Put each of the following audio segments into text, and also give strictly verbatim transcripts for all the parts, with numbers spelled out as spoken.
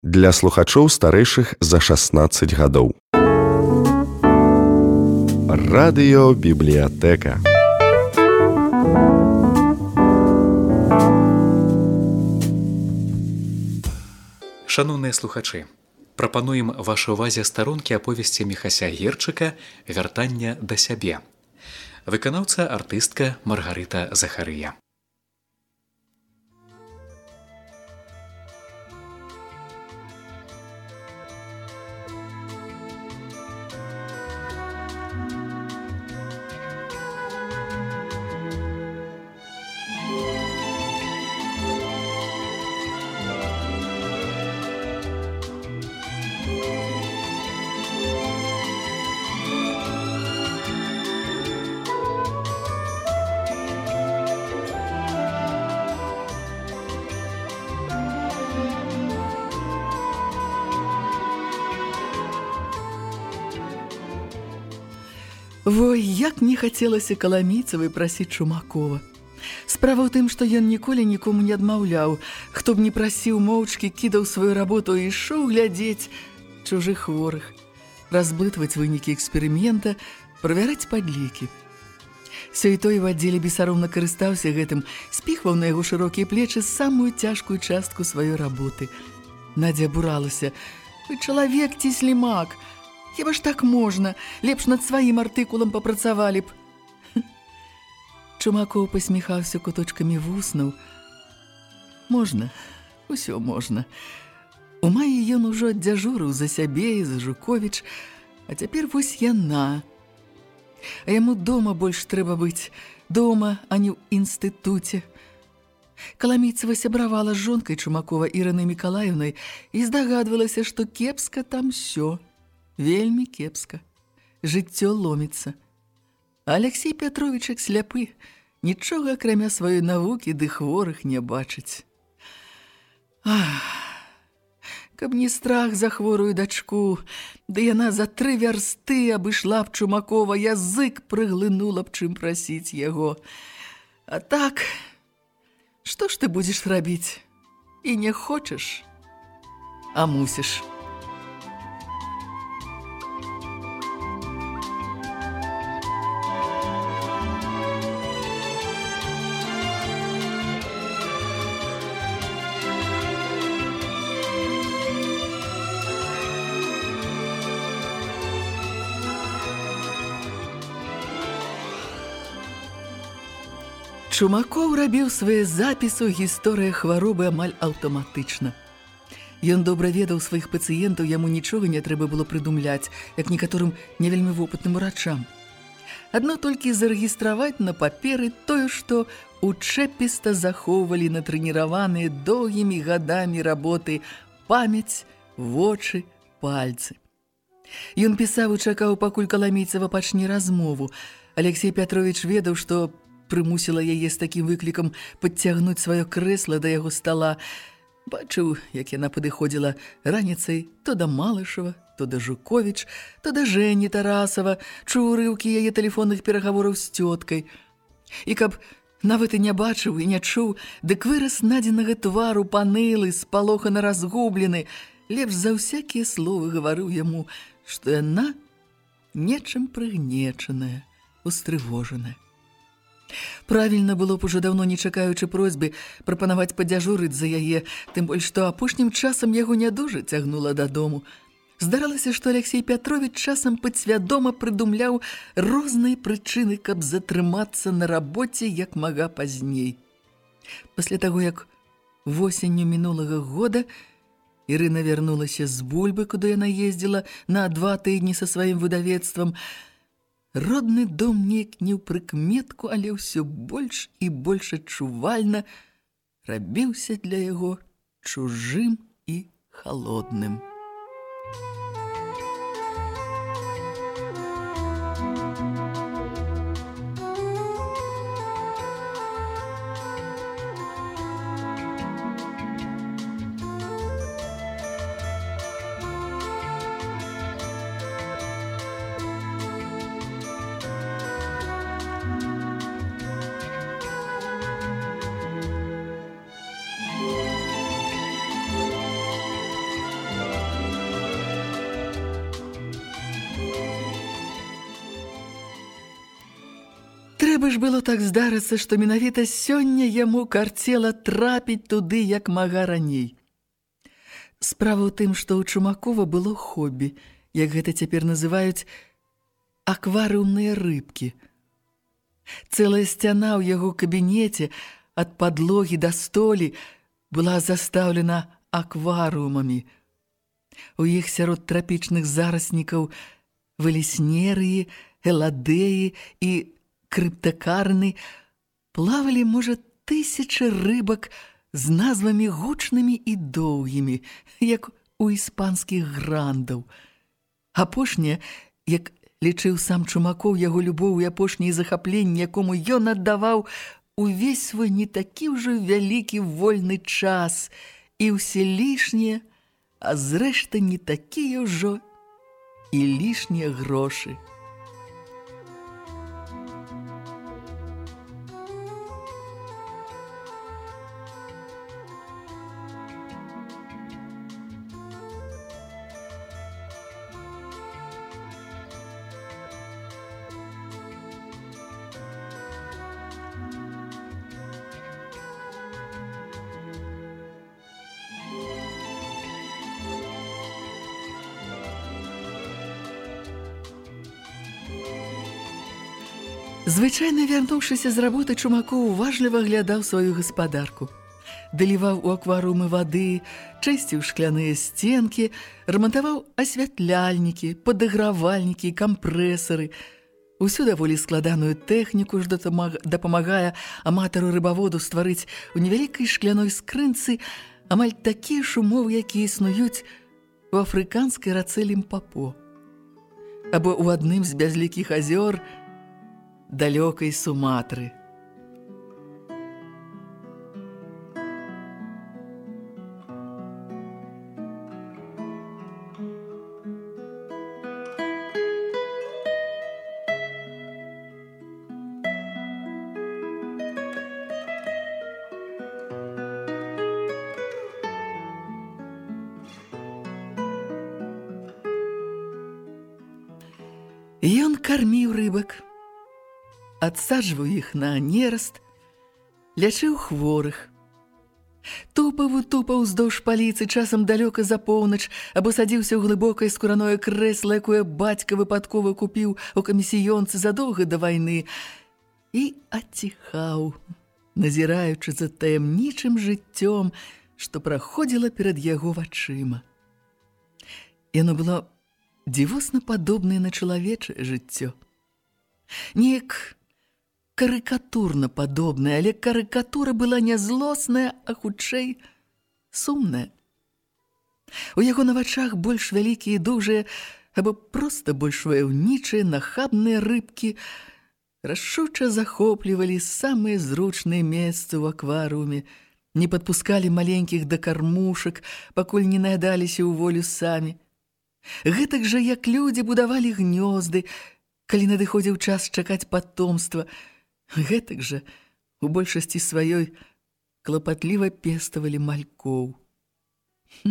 для слухачоў старэйшых за шаснаццаць гадоў. Радыёбібліятэка. Шаноўныя слухачы, прапануем вашай увазе старонкі аповесці Міхася Герчыка «Вяртанне да сябе». Выканаўца артыстка Маргарыта Захарыя. Вой, як не хацелася Каламійцавай прасіць Чумакова. Справа ў тым, што ён ніколі нікому не адмаўляў, хто б не прасіў, моўчкі кідаў сваю работу і ішоў глядзець чужых хворых, разблытваць вынікі эксперымента, правяраць падлікі. Сёй той у аддзеле бесаромна карыстаўся гэтым, спіхваў на яго шырокія плечы самую цяжкую частку сваёй работы. Надзя абуралася: «Вы чалавек ці слімак? Хіба ж так можна? Лепш над сваім артыкулам папрацавалі б». Чумакоў пасміхаўся куточкамі вуснаў. Можна, усё можна. У маі ён ужо аддзяжурыў за сябе і за Жуковіч, а цяпер вось яна. А яму дома больш трэба быць, дома, а не ў інстытуце. Каламійцава сябравала з жонкай Чумакова Іранай Мікалаеўнай і здагадвалася, што кепска там всё. Вельмі кепска. Жыццё ломіцца. Алексей Пятровіч, як сляпы, нічога акрамя сваёй навукі ды хворых не бачыць. Ах, каб не страх за хворую дачку, ды яна за тры вярсты абышла б Чумакова, язык прыглынула б чым прасіць яго. А так, што ж ты будзеш рабіць? І не хочаш, а мусіш. Чумакоў рабіў свае запісы ў гісторыі хваробы амаль аўтаматычна. Ён добра ведаў сваіх пацыентаў, яму нічога не трэба было прыдумляць, як некаторым не вельмі вопытным урачам. Адно толькі зарэгістраваць на паперы тое, што учэпіста захоўвалі натрэніраваныя доўгімі гадамі работы памяць, вочы, пальцы. Ён пісаў і чакаў, пакуль Каламійцава пачне размову. Алексей Пятровіч ведаў, што прымусіла яе з такім выклікам падцягнуць сваё крэсла да яго стала. Бачыў, як яна падыходзіла раніцай то да Малышева, то да Жуковіч, то да Жэні Тарасава, чуў урыўкі яе тэлефонных перагавораў з цёткай. І каб нават і не бачыў і не чуў, дык выраз Надзінага твару панылы, спалохана разгублены, лепш за ўсякія словы гаварыў яму, што яна нечым прыгнечаная, устрывожаная. Правільна было б уже даўно, не чакаючы просьбы, прапанаваць падзяжурыць за яе, тым больш, што апошнім часам яго нядужа цягнула дадому. Здаралася, што Алексей Пятровіч часам падсвядома прыдумляў розныя прычыны, каб затрымацца на рабоце як мага пазней. Пасля таго, як восенню мінулага года Ірына вярнулася з Бульбы, куды яна ездзіла на два тыдні са сваім выдавецтвам, родны дом неяк не ў прыкметку, але ўсё больш і больш адчувальна рабіўся для яго чужым і халодным. Трэба ж было так здарыцца, што менавіта сёння яму карцела трапіць туды як мага раней. Справа ў тым, што ў Чумакова было хобі, як гэта цяпер называюць, акварыумныя рыбкі. Цэлая сцяна ў яго кабінеце ад падлогі да столі была застаўлена акварыумамі. У іх сярод трапічных зараснікаў валеснерыі, эладеі і крыптакарны плавалі, можа, тысячы рыбак з назвамі гучнымі і доўгімі, як у іспанскіх грандаў. Апошняе, як лічыў сам Чумакоў, яго любоў і апошняе захапленне, якому ён аддаваў увесь свой не такі ўжо вялікі вольны час і ўсе лішнія, а зрэшты не такія ўжо і лішнія грошы. Звычайна, вярнуўшыся з работы, Чумакоў уважліва глядаў сваю гаспадарку. Даліваў у акварыумы вады, чысціў шкляныя сценкі, рамантаваў асвятляльнікі, падагравальнікі, кампрэсары. Усю даволі складаную тэхніку ж дапамагае аматару рыбаводу стварыць у невялікай шкляной скрынцы амаль такія ж умовы, якія існуюць у афрыканскай рацэ Лімпапо. Або ў адным з бязлікіх азёр далёкай Суматры. Ён карміў рыбак, адсаджваў іх на нераст, лячыў хворых. Тупаў і тупаў уздоўж паліцы, часам далёка за поўнач, або садзіўся ў глыбокае скураное крэсла, якое бацька выпадкова купіў у камісіёнцы задоўга да вайны, і аціхаў, назіраючы за таямнічым жыццём, што праходзіла перад яго вачыма. Яно было дзівосна падобнае на чалавечае жыццё. Неяк карыкатурна падобная, але карыкатура была не злосная, а хутчэй сумная. У яго на вачах больш вялікія і дужыя, або проста больш ваяўнічыя, нахабныя рыбкі рашуча захоплівалі самыя зручныя месцы ў акварыуме, не падпускалі маленькіх да кармушак, пакуль не наядаліся ў волю самі. Гэтак жа, як людзі будавалі гнёзды, калі надыходзіў час чакаць патомства, гэтак жа у большасці сваёй клапатліва пеставалі малькоў. Хм.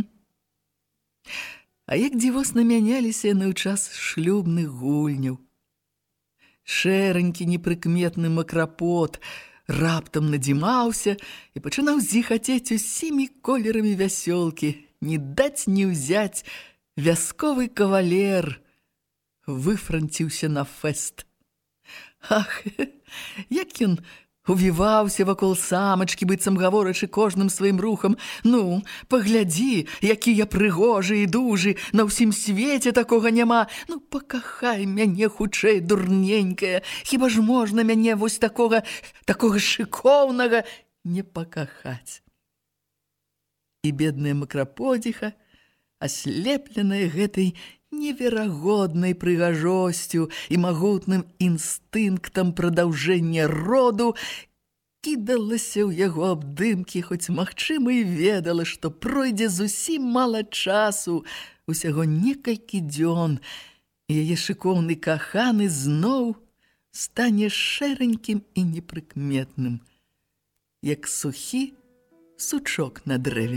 А як дзівосна мяняліся яны ў час шлюбных гульняў. Шэранькі непрыкметны макрапот раптам надзімаўся і пачынаў зіхацець усімі колерамі вясёлкі, не даць не ўзяць вясковы кавалер выфранціўся на фэст. Ах, як ён увіваўся вакол самачкі, быццам гаворачы кожным сваім рухам: «Ну, паглядзі, які я прыгожы і дужы, на ўсім свеце такога няма. Ну, пакахай мяне хутчэй, дурненькая, хіба ж можна мяне вось такога, такога шыкоўнага не пакахаць». І бедная макраподзіха, аслепленая гэтай неверагоднай прыгажосцю і магутным інстынктам прадаўжэння роду, кідалася ў яго абдымкі, хоць магчыма і ведала, што пройдзе зусім мала часу, усяго некалькі дзён, і яе шыкоўны каханы зноў стане шэранькім і непрыкметным, як сухі сучок на дрэве.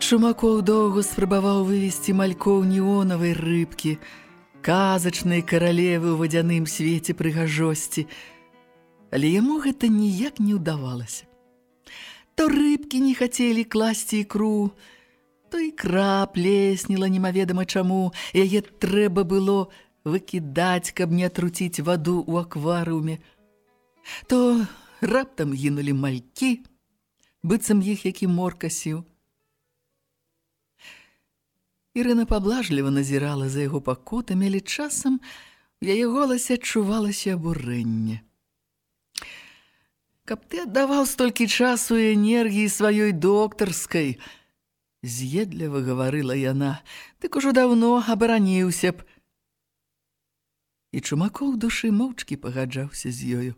Чумакоў доўга спрабаваў вывесці малькоў неонавай рыбкі, казачнай каралевы ў вадзяным свеце прыгажосці, але яму гэта ніяк не ўдавалася. То рыбкі не хацелі класці ікру, то ікра плесніла немаведама чаму, яе трэба было выкідаць, каб не атруціць ваду ў акварыуме. То раптам гінулі малькі, быццам іх які моркасіў. Ірына паблажліва назірала за яго пакутамі, але часам у яе голасе адчувалася абурэнне. «Каб ты аддаваў столькі часу і энергіі сваёй доктарскай», з'едліва гаварыла яна, «дык ужо даўно абараніўся б». І Чумакоў душы моўчкі пагаджаўся з ёю.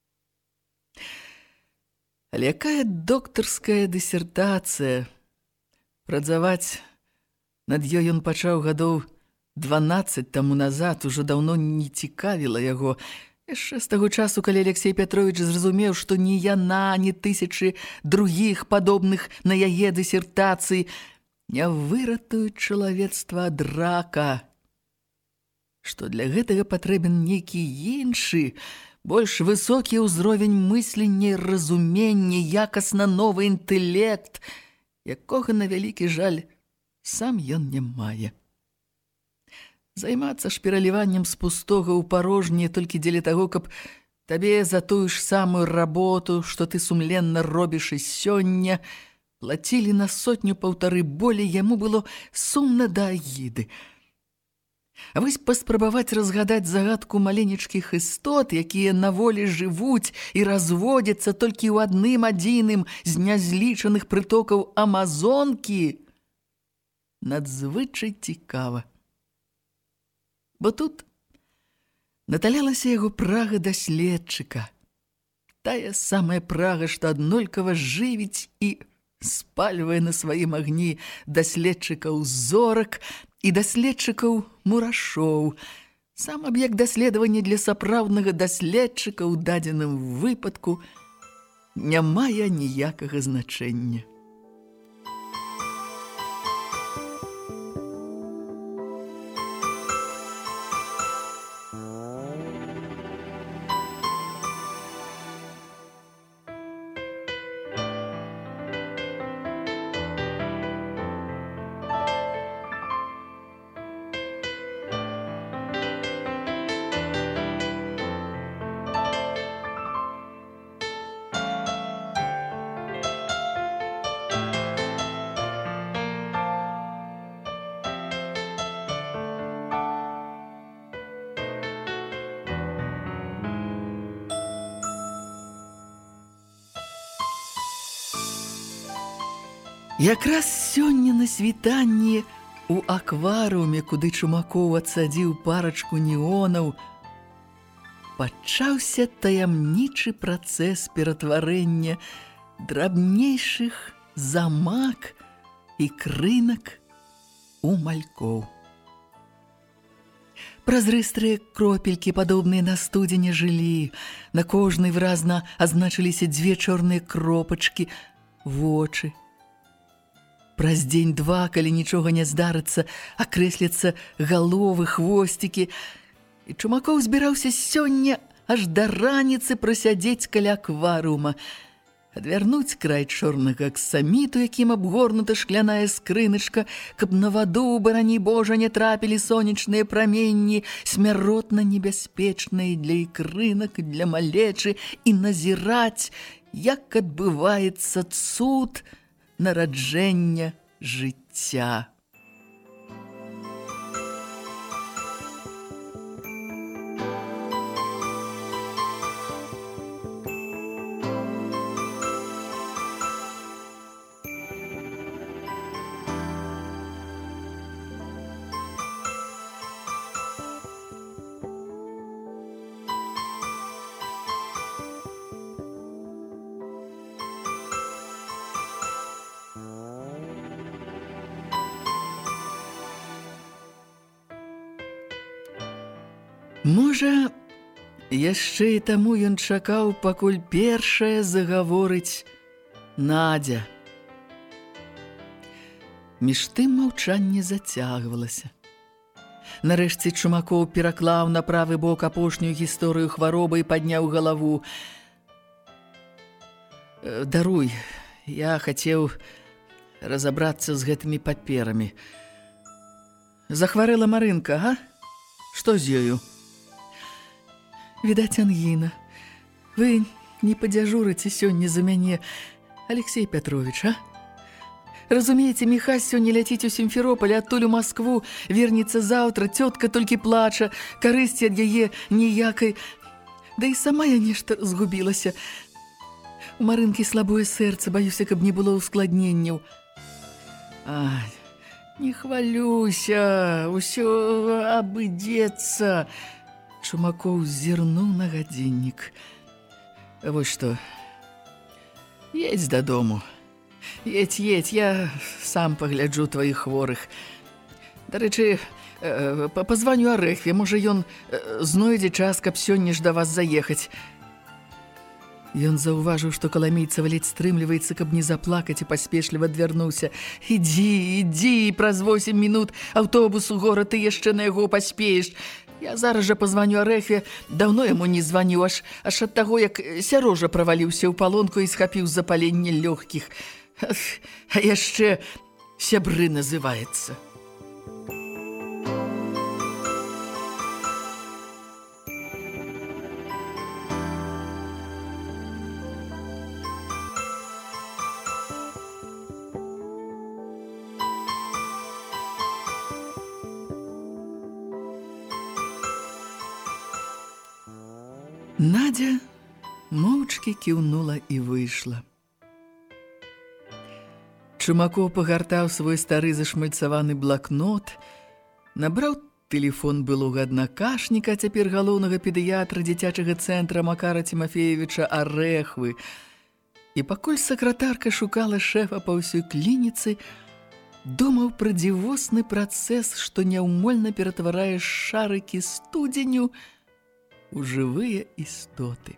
Але якая доктарская дысертацыя? Працаваць над ёй ён пачаў гадоў дванаццаць таму назад, ужо даўно не цікавіла яго. Яшчэ з таго часу, калі Алексей Пятровіч зразумеў, што ні яна, ні тысячы другіх падобных на яе дысертацый не выратуюць чалавецтва ад рака, што для гэтага патрэбен нейкі іншы, больш высокі ўзровень мыслення і разумення, якасна новы інтэлект, якога, на вялікі жаль, сам ён не мае. Займацца ж пераліваннем з пустога ў парожняе толькі дзеля таго, каб табе за тую ж самую работу, што ты сумленна робіш і сёння, плацілі на сотню-паўтары болей, яму было сумна да агіды. А вось паспрабаваць разгадаць загадку маленечкіх істот, якія на волі жывуць і разводзяцца толькі ў адным адзіным з нязлічаных прытокаў Амазонкі, надзвычай цікава. Бо тут наталялася яго прага даследчыка. Тая самая прага, што аднолькава жывіць і спальвае на сваім агні даследчыкаў зорак і даследчыкаў мурашоў. Сам аб'ект даследавання для сапраўднага даследчыка ў дадзеным выпадку не мае ніякага значэння. Якраз сёння на світанні у акварыуме, куды Чумакоў адсадзіў парачку неонаў, пачаўся таямнічы працэс ператварэння драбнейшых замак і крынак у малькоў. Празрыстрыя кропелькі, падобныя на студзеня жылі, на кожнай выразна азначыліся дзве чорныя кропачкі, вочы. Праз дзень-два, калі нічога не здарыцца, акрэсляцца галовы, хвосцікі. І Чумакоў збіраўся сёння аж да раніцы прасядзець каля акварыума, адвярнуць край чорнага аксаміту, якім абгорнута шкляная скрыначка, каб на ваду, барані Божа, не трапілі сонечныя праменні, смяротна небяспечныя для ікрынак, для малечы, і назіраць, як адбываецца цуд нараджэння жыцця. Можа, яшчэ і таму ён чакаў, пакуль першая загаворыць Надзя. Між тым маўчанне зацягвалася. Нарэшце Чумакоў пераклаў на правы бок апошнюю гісторыю хваробы і падняў галаву. «Даруй, я хацеў разабрацца з гэтымі паперамі. Захварэла Марынка, а? Што з ёю?» «Відаць, ангіна. Вы не падзяжурыце сёння за мяне, Алексей Петрович, а? Разумееце, Міхась сёння ляціць у Сімферополь, адтуль у Маскву, вернецца заўтра, цётка толькі плача, карысці ад яе ніякай. Да і сама я нешта згубілася. У Марынкі слабое сэрца, баюся, каб не было ускладненняў. Ай, не хвалюйся, усё абыдзецца». Чумакоў зірнуў на гадзіннік. «Вось што, едзь дадому. Едь, едь, я сам пагляджу тваіх хворых. Дарэчы, пазваню Арэхве, можа, ён знойдзе час, каб сёння ж да вас заехаць». Ён заўважыў, што Каламейцава ледзь стрымліваецца, каб не заплакаць, і паспешліва адвярнуўся. «Ідзі, ідзі, праз восем мінут аўтобус у горад, ты яшчэ на яго паспееш. Я зараз жа пазваню Арэхве, даўно яму не званіў, аж, аж ад таго, як Сярожа праваліўся ў палонку і схапіў запаленне лёгкіх. А яшчэ сябры называецца». Надя моўчкі кіўнула і выйшла. Чумакоў пагартаў свой стары зашмальцаваны блакнот, набраў тэлефон былога аднакашніка, цяпер галоўнага педыятра дзіцячага цэнтра Макара Тимофеевича Арэхвы. І пакуль сакратарка шукала шэфа па ўсёй клініцы, думаў пра дзівосны працэс, што няўмольна ператварае шарыкі студзеню у жывыя істоты.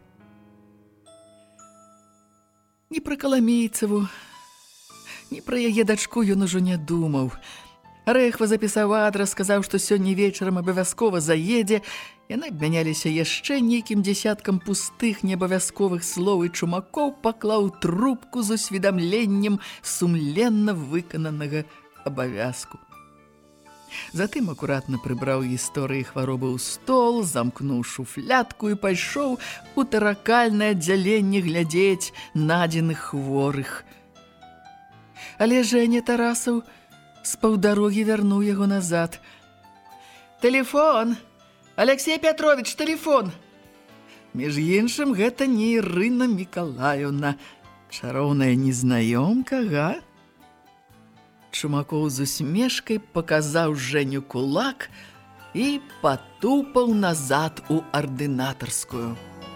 Ні пра Каламейцаву, ні пра яе дачку ён ужо не думаў. Арэхва запісаў адрас, сказаў, што сёння вечарам абавязкова заедзе. Яны абмяняліся яшчэ нейкім дзесяткам пустых неабавязковых слоў, і Чумакоў паклаў трубку з усведамленнем сумленна выкананага абавязку. Затым акуратна прыбраў гісторыі хваробы ў стол, замкнуў шуфлятку і пайшоў у таракальнае аддзяленне глядзець надзеных хворых. Але Жэня Тарасаў з паўдарогі вярнуў яго назад. «Тэлефон! Алексей Петрович, тэлефон!» Між іншым, гэта не Ірына Мікалаёўна, чароўная незнаёмка, га? Чумакоў з усмешкай паказаў Жэню кулак і патупаў назад у ардынатарскую.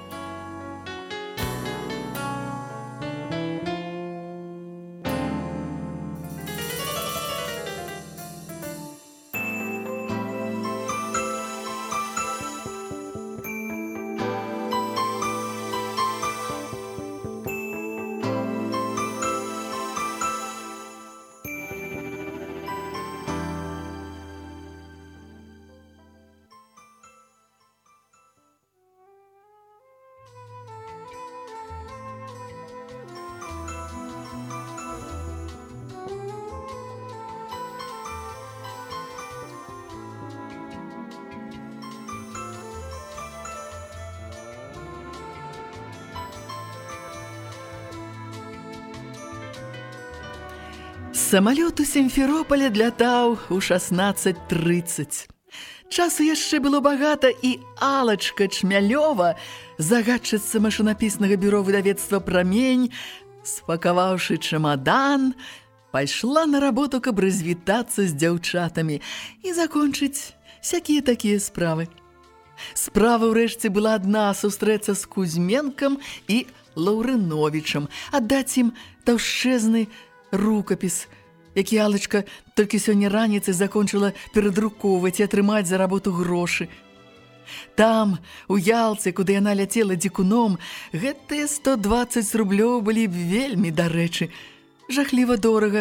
Самалёт у Сімферополі адлятаў у шаснаццаць трыццаць. Часу яшчэ было багата, і Алачка Чмялёва, загадчыца машынапіснага бюро выдавецтва «Прамень», спакаваўшы чамадан, пайшла на работу, каб развітацца з дзяўчатамі і закончыць сякія такія справы. Справа ўрэшце была адна — сустрэцца з Кузьменкам і Лаўрыновічам, аддаць ім таўшчэзны рукапіс, які Алачка толькі сёння раніцай закончыла перадрукоўваць і атрымаць за работу грошы. Там, у Ялцы, куды яна ляцела дзікуном, гэтыя сто дваццаць рублёў былі б вельмі дарэчы. Жахліва дорага,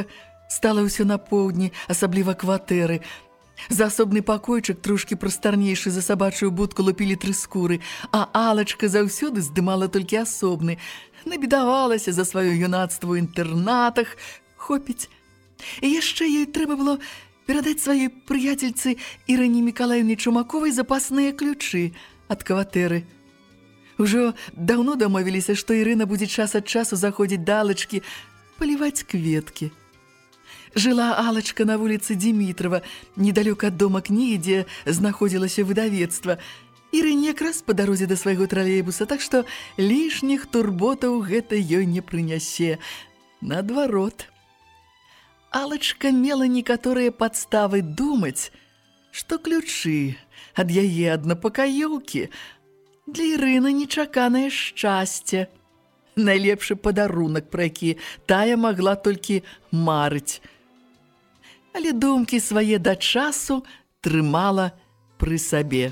Стала ўсё на поўдні, асабліва кватэры. За асобны пакойчык, трошкі прастарнейшы за сабачую будку, лупілі тры скуры, а Алачка заўсёды здымала толькі асобны. Набедавалася за сваё юнацтва ў інтэрнатах. Хопіць. І яшчэ ёй трэба было перадаць сваёй прыяцельцы Ірыне Мікалаевне Чумаковай запасныя ключы ад кватэры. Ужо даўно дамовіліся, што Ірына будзе час ад часу заходзіць да Алачкі паліваць кветкі. Жыла Алачка на вуліцы Дмітрова, недалёка ад дома кнігі, дзе знаходзілася выдавецтва. Ірыне якраз па дарозе да свайго тралейбуса, так што лішніх турботаў гэта ёй не прынясе. Наадварот. Алачка мела некаторыя падставы думаць, што ключы ад яе аднапакаёўкі для Ірыны нечаканае шчасце. Найлепшы падарунак, пра які тая магла толькі марыць. Але думкі свае да часу трымала пры сабе.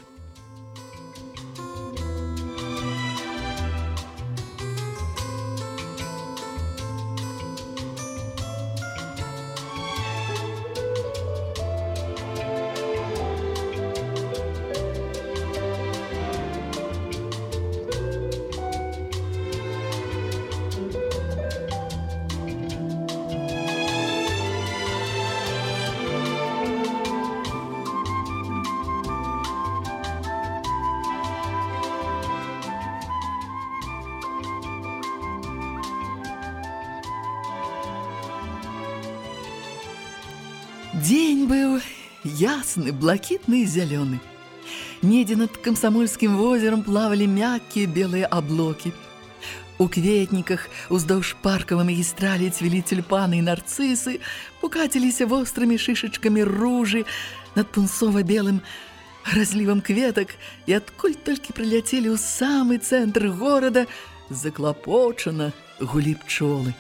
Дзень быў ясны, блакітны і зялёны. Недзе над Камсамольскім возерам плавалі мяккія белыя аблокі. У кветніках уздоўж паркавай магістралі цвілі тюльпаны і нарцысы, пукаціліся вострымі шышачкамі ружы над пунцова-белым разлівам кветак, і адкуль толькі прыляцелі ў самы цэнтр горада, заклапочана гулі пчолы.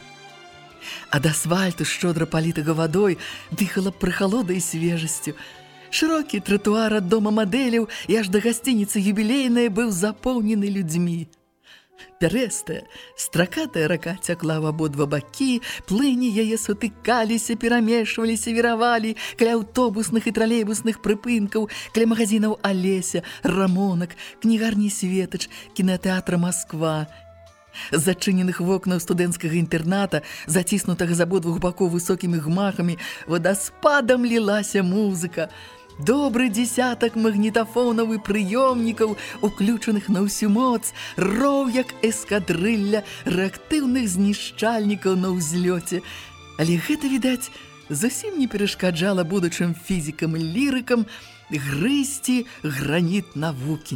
Ад асфальту, шчодра палітага вадой, дыхала прыхалодай і свежасцю. Шырокі тратуар ад дома мадэляў і аж да гасцініцы юбілейная быў запоўнены людзьмі. Пярэстая, стракатая рака цякла ў абодва бакі, плыні яе сутыкаліся, перамешваліся, віравалі каля аўтобусных і тралейбусных прыпынкаў, каля магазінаў Алеся, Рамонак, кнігарні Светач, кінатэатра Масква. З зачыненых вокнаў студэнцкага інтэрната, заціснутага з абодвух бакоў высокімі гмахамі, вадаспадам лілася музыка. Добры дзесятак магнітафонаў і прыёмнікаў, уключаных на ўсю моц, роў як эскадрылля рэактыўных знішчальнікаў на ўзлёце. Але гэта, відаць, зусім не перашкаджала будучым фізікам і лірыкам грызці граніт навукі.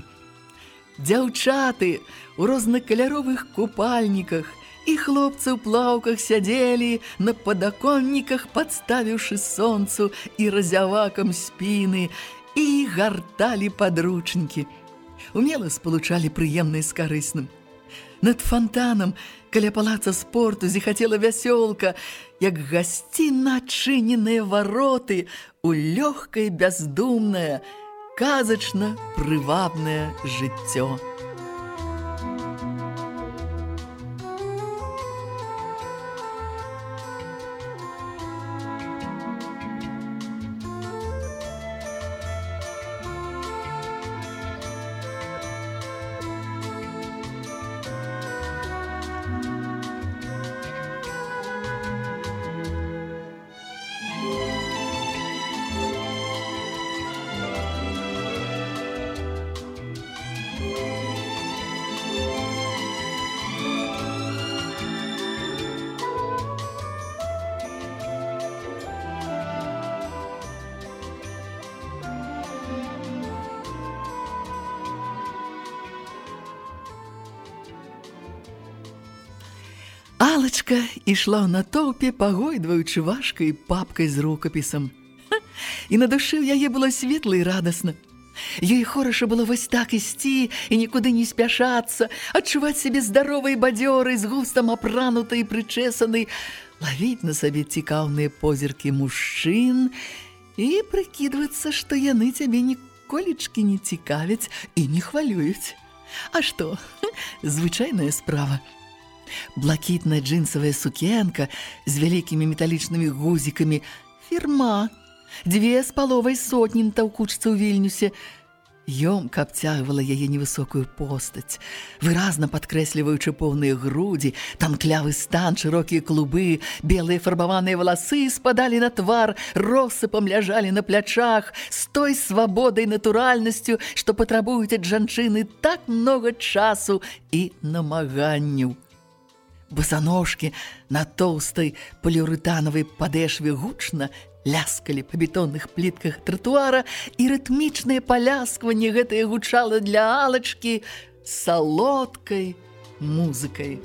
Дзяўчаты у рознакаляровых купальніках і хлопцы ў плаўках сядзелі на падаконніках, падставіўшы сонцу і разявакам спіны, і гарталі падручнікі. Умела спалучалі прыемнае з карысным. Над фонтанам, каля палаца спорту, зіхацела вясёлка, як гасцінна адчыненыя вароты у лёгкае, бяздумнае, казачна прывабнае жыццё. Алачка ішла ў натоўпе, пагойдваючы важкай папкай з рукапісам. Ха! І на душы ў яе было светла і радасна. Ёй хораша было вось так ісці і нікуды не спяшацца, адчуваць сябе здаровай бадзёрай, з густам апранутай і прычэсанай, лавіць на сабе цікаўныя позіркі мужчын і прыкідвацца, што яны цябе ніколечкі не цікавяць і не хвалююць. А што? Звычайная справа. Блакітная джинсавая сукенка з вялікімі металічнымі гузікамі. Фірма. Дзве з паловай сотні на таўкучцы ў Вільнюсе. Ёмка абцягвала яе невысокую постаць, выразна падкрэсліваючы поўныя грудзі, танклявы стан, шырокія клубы, белыя фарбаваныя валасы спадалі на твар, россыпам ляжалі на плячах, з той свабодай натуральнасцю, што патрабуюць ад жанчыны так многа часу і намаганняў. Босаножкі на тоўстай поліуретанавай падэшве гучна ляскалі па бетонных плітках тратуара, і рытмічнае паляскванне гэтае гучала для Алачкі салодкай музыкай.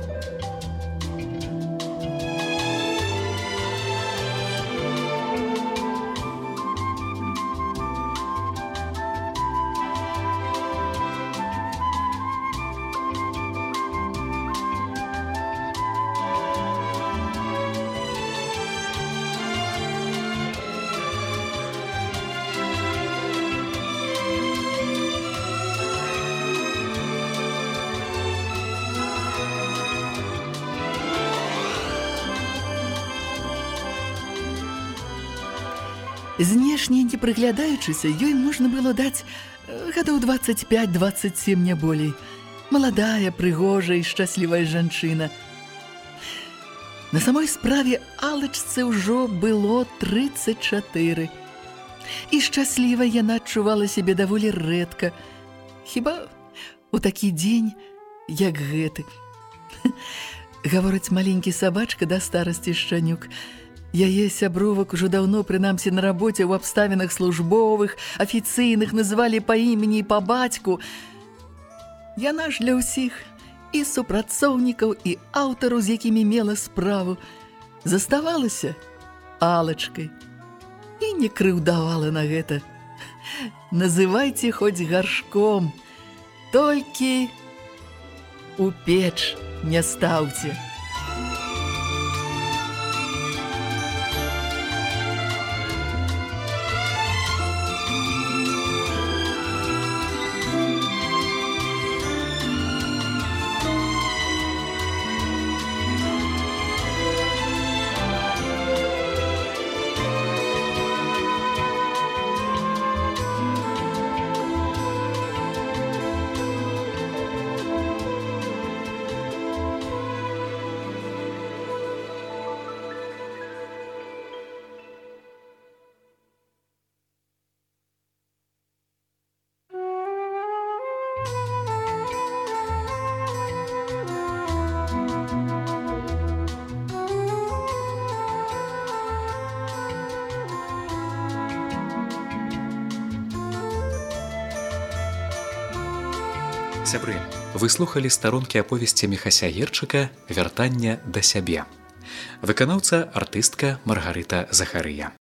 Знешне не прыглядаючыся, ёй можна было даць гадоў дваццаць пяць дваццаць сем, не болей. Маладая, прыгожая і шчаслівая жанчына. На самой справе Алачцы ўжо было трыццаць чатыры. І шчаслівай яна адчувала сябе даволі рэдка. Хіба у такі дзень, як гэты. Гаворыць маленькі сабачка да старасці Шчанюк. Яе сябровак ужо даўно, прынамсі на рабоце ў абставінах службовых, афіцыйных, называлі па імені і па бацьку. Яна ж для ўсіх і супрацоўнікаў, і аўтараў, з якімі мела справу, заставалася Алачкай і не крыўдавала на гэта. Называйце хоць гаршком, толькі у печ не стаўце. Сябры, вы слухалі старонкі аповесці Міхася Герчыка «Вяртанне да сябе». Выканаўца артыстка Маргарыта Захарыя.